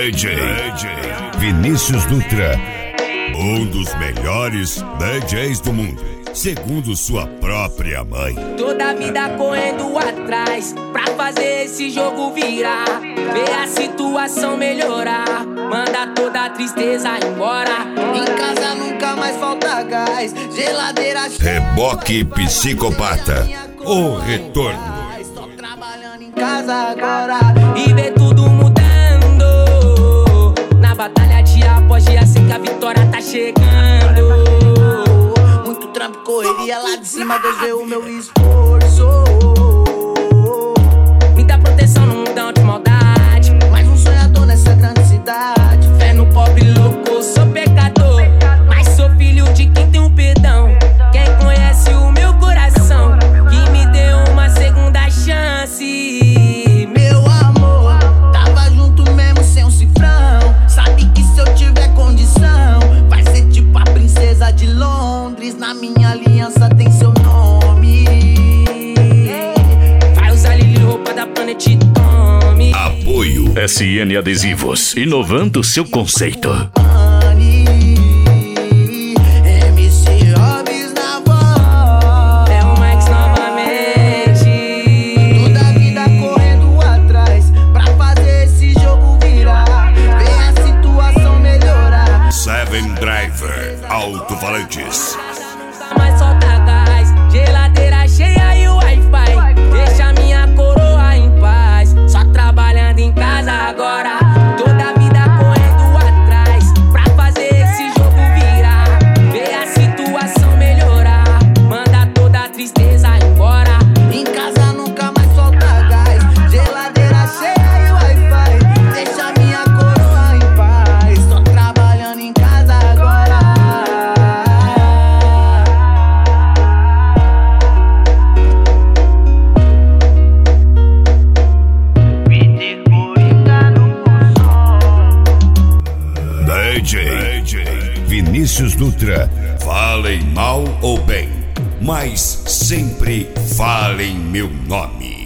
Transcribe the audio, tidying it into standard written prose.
DJ Vinícius Dutra, um dos melhores DJs do mundo, segundo sua própria mãe. Toda a vida correndo atrás pra fazer esse jogo virar, ver a situação melhorar, manda toda a tristeza embora. Em casa nunca mais falta gás, geladeira cheia. Reboque Psicopata, o retorno. Tô trabalhando em casa agora E ver tudo mudando na batalha dia após dia, sei que a vitória tá chegando. Muito trampo, correria lá de cima, Deus vê o meu esforço. Muita proteção no mundão de maldade, Mais um sonhador nessa grande cidade. fé no pobre louco, sou pecador, mas sou filho de quem tem um perdão. Quem conhece o meu coração, que me deu uma segunda chance. Meu amor, tava junto mesmo sem um cifrão. Sabe que se eu tiver condição, vai ser tipo a princesa de Londres. Na minha aliança tem seu nome. Vai usar Lili, roupa da Planet Tommy. Apoio SN Adesivos, inovando seu conceito. MC Hobbs na voz. É o Max novamente. Toda a vida correndo atrás pra fazer esse jogo virar, ver a situação melhorar. Seven Driver Alto-Falantes. Nunca mais solta gás, geladeira cheia e o Wi-Fi, deixa minha coroa em paz. Só trabalhando em casa agora, toda a vida correndo atrás pra fazer esse jogo virar, ver a situação melhorar, manda toda a tristeza embora. Em casa nunca mais falta gás, geladeira cheia e Wi-Fi, deixa minha coroa em paz. Tô trabalhando em casa agora. Me coringa no som. DJ Vinícius Dutra. Falem mal ou bem, mas sempre falem meu nome.